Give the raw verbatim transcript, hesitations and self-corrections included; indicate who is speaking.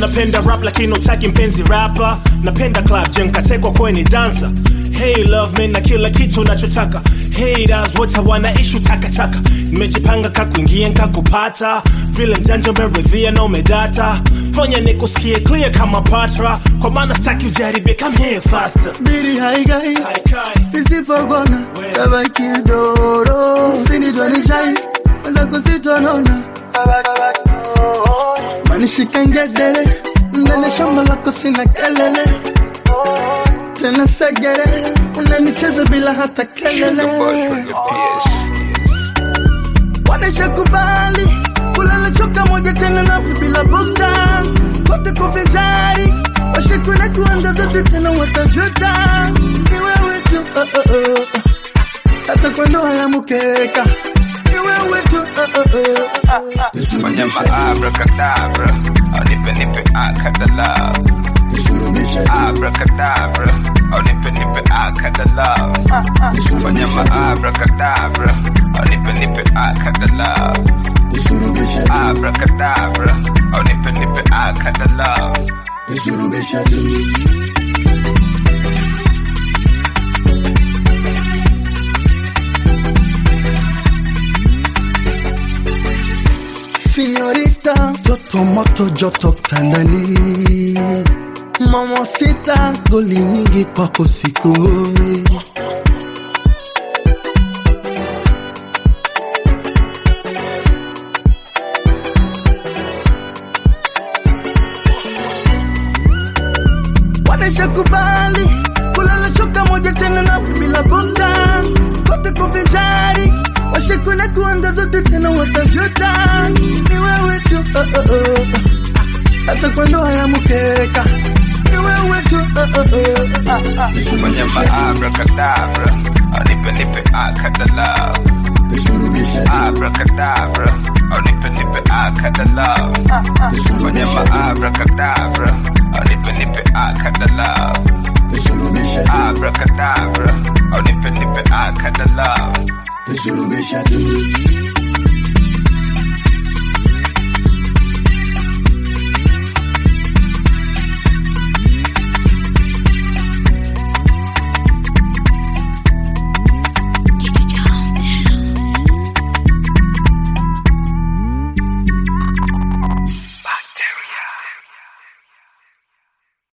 Speaker 1: unapenda rap lakini utaki mpenzi rapper. Napenda club jenga tekwa kweni dancer. Hey love me na kila kitu unachotaka. Haters wote wanaishi taka taka. Nimejipanga kakuingia nikakupata. Vile mjanja umeridhia na umedata. Fanya nikusikie clear kama patra. Kwa maana staki ujaribie, come here faster.
Speaker 2: Miri haigai nisipogona tabaki doro. Usinitwa ni shine weza kusitonona. Manishika ngedere ndani shamba lako sina kelele. Tena segere unanicheza bila hata kelele. Wanesha kubali kulala choka moja tena na bila buka. Kote kuvinjari washikune kuanga zote tena watajuta. Ni wewe tu oh oh oh. Hata kwa ndoa ya mkeka. Ni wewe tu oh oh oh.
Speaker 3: Wanyama abracadabra, onipe nipe akadala. Abracadabra, onipe nipe akadala. Wanyama abracadabra, onipe nipe akadala. Abracadabra, onipe nipe akadala.
Speaker 2: Señorita, joto moto joto tandani. Mamacita, goli nyingi kwako sikoi. Wanesha kubali kulala choka moja tena na bila buka. Kote kuvinjari washikune kuanga zote tena watajuta. Ni wewe tu oh oh oh. Hata kwa ndoa ya mkeka. Ni wewe tu oh oh oh.
Speaker 3: Wanyama abracadabra, onipe nipe akadala. Abracadabra, onipe nipe akadala. Wanyama abracadabra, onipe nipe akadala. Abracadabra, onipe nipe akadala.